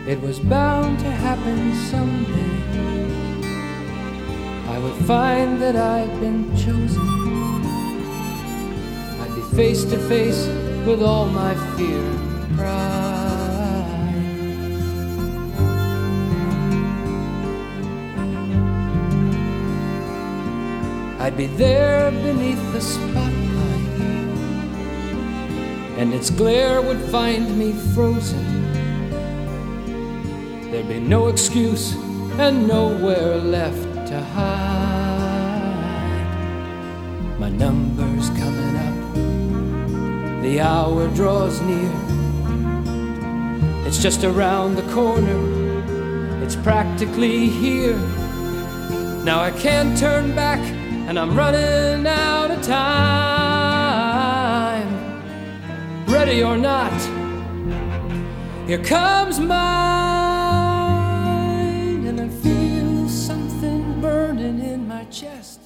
It was bound to happen someday. I would find that I'd been chosen. I'd be face to face with all my fear and pride. I'd be there beneath the spotlight, and its glare would find me frozen. There'd be no excuse and nowhere left to hide. My number's coming up, the hour draws near. It's just around the corner, it's practically here. Now I can't turn back, and I'm running out of time. Ready or not, here comes mine, and I feel something burning in my chest.